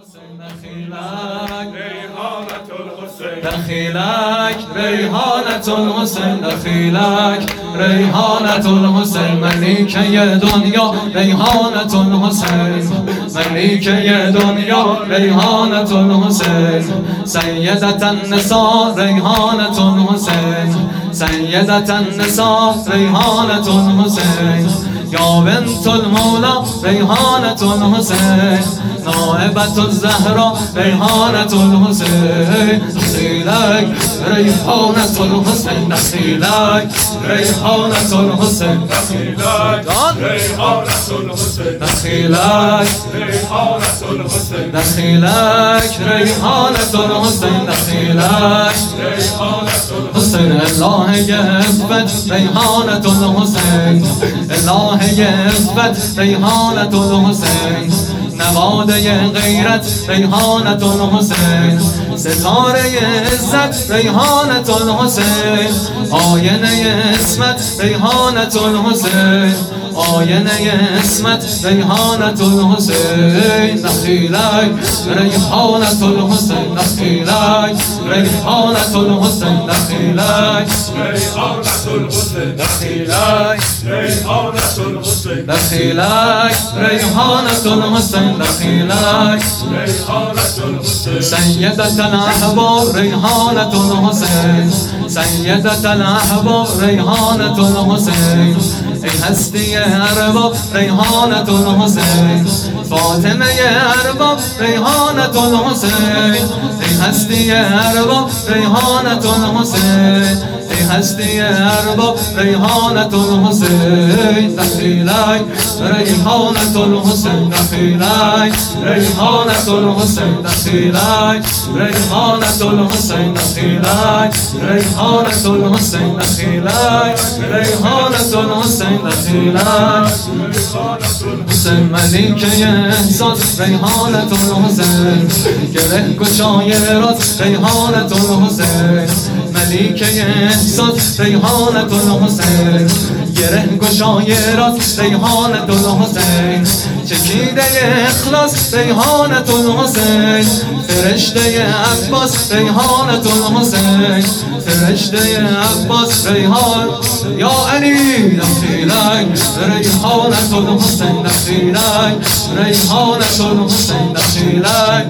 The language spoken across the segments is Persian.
دخیلک ریحانة الحسین دخیلک ریحانة الحسین ملیکه دنیا ریحانة الحسین ملیکه دنیا ریحانة الحسین سیدة النساء ریحانة الحسین سیدة النساء ریحانة الحسین یا بنت المولا ریحانة الحسین نائبة الزهراء ریحانة الحسین دخیلک ریحانة الحسین دخیلک ریحانة الحسین دخیلک ریحانة الحسین دخیلک ریحانة الحسین دخیلک ریحانة الحسین دخیلک ریحانة الحسین الهی عفت ریحانة الحسین الهی عفت ریحانة الحسین نواده غیرت ریحانة الحسین ستاره عزت ریحانة الحسین آینه اسمت ریحانة الحسین آینه اسمت ریحانة الحسین دخیلک ریحانة الحسین دخیلک ریحانة الحسین دخیلک ریحانة الحسین دخیلک ریحانة الحسین دخیلک ریحانة الحسین دخیلک ریحانة الحسین سیدة الاحباب ریحانة الحسین سیدة الاحباب ریحانة الحسین ای هستی ارباب ریحانة الحسین فاطمه ارباب ریحانة الحسین ای هستی ارباب ریحانة الحسین ای هستی ارباب ریحانة الحسین دخیلک ریحانة الحسین دخیلک ریحانة الحسین دخیلک ریحانة الحسین دخیلک ریحانة الحسین دخیلک ریحانة الحسین دخیلک حسین ملیکه احساس ریحانة الحسین گره گشای راست ریحانة الحسین ملیکه احساس ریحانة الحسین گره گشای راست ریحانة الحسین چکیده اخلاص ریحانة الحسین فرشته عباس ریحانة الحسین فرشته عباس ریحان یا علی دخیلک ریحانة الحسین دخیلک ریحانة الحسین دخیلک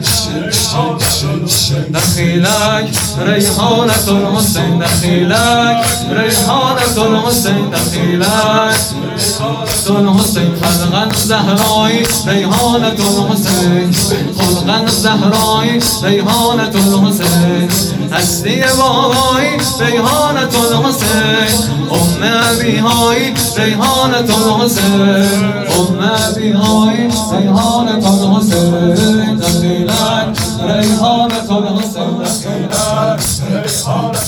دخیلک ریحانة الحسین دخیلک ریحانة الحسین دخیلک الحسین خلقا زهرایی ریحانة الحسین خلقا زهرایی ریحانة الحسین هستی بابایی ریحانة الحسین ام ابیهایی ریحانة الحسین ام ابیهایی ریحانة الحسین دخیلک ریحانة الحسین دخیلک